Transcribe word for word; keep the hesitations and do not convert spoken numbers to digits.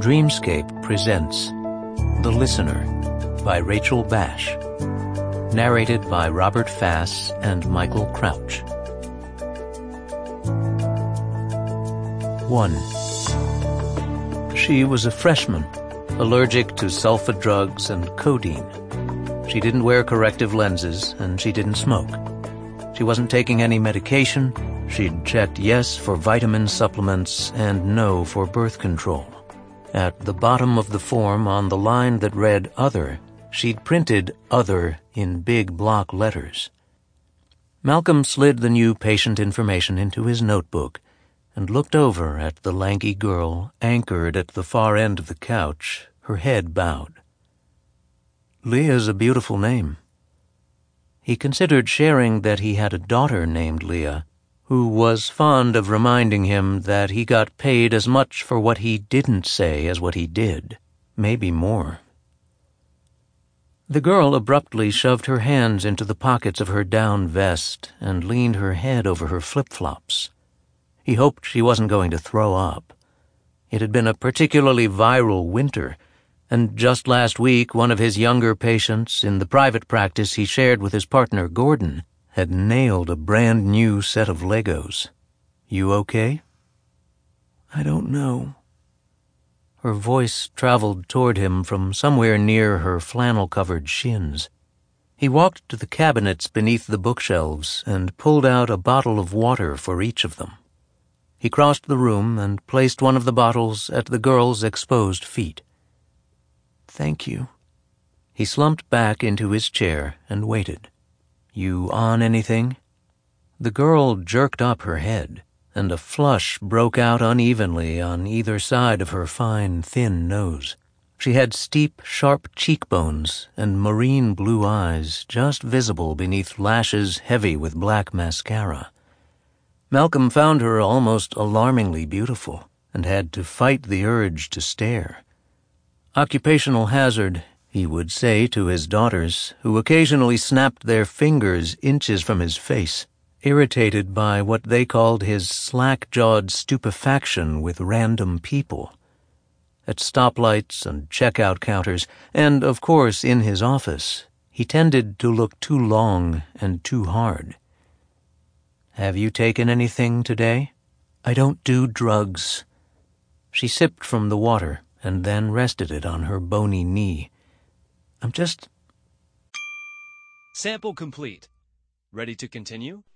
Dreamscape presents The Listener by Rachel Bash. Narrated by Robert Fass and Michael Crouch. one. She was a freshman, allergic to sulfa drugs and codeine. She didn't wear corrective lenses, and she didn't smoke. She wasn't taking any medication. She'd checked yes for vitamin supplements and no for birth control. At the bottom of the form, on the line that read Other, she'd printed Other in big block letters. Malcolm slid the new patient information into his notebook and looked over at the lanky girl anchored at the far end of the couch, her head bowed. Leah's a beautiful name. He considered sharing that he had a daughter named Leah, who was fond of reminding him that he got paid as much for what he didn't say as what he did, maybe more. The girl abruptly shoved her hands into the pockets of her down vest and leaned her head over her flip-flops. He hoped she wasn't going to throw up. It had been a particularly viral winter, and just last week one of his younger patients in the private practice he shared with his partner Gordon had nailed a brand new set of Legos. You okay? I don't know. Her voice traveled toward him from somewhere near her flannel-covered shins. He walked to the cabinets beneath the bookshelves and pulled out a bottle of water for each of them. He crossed the room and placed one of the bottles at the girl's exposed feet. Thank you. He slumped back into his chair and waited. You on anything? The girl jerked up her head, and a flush broke out unevenly on either side of her fine, thin nose. She had steep, sharp cheekbones and marine blue eyes just visible beneath lashes heavy with black mascara. Malcolm found her almost alarmingly beautiful and had to fight the urge to stare. Occupational hazard, he would say to his daughters, who occasionally snapped their fingers inches from his face, irritated by what they called his slack-jawed stupefaction with random people. At stoplights and checkout counters, and, of course, in his office, he tended to look too long and too hard. Have you taken anything today? I don't do drugs. She sipped from the water and then rested it on her bony knee. I'm just... Sample complete. Ready to continue?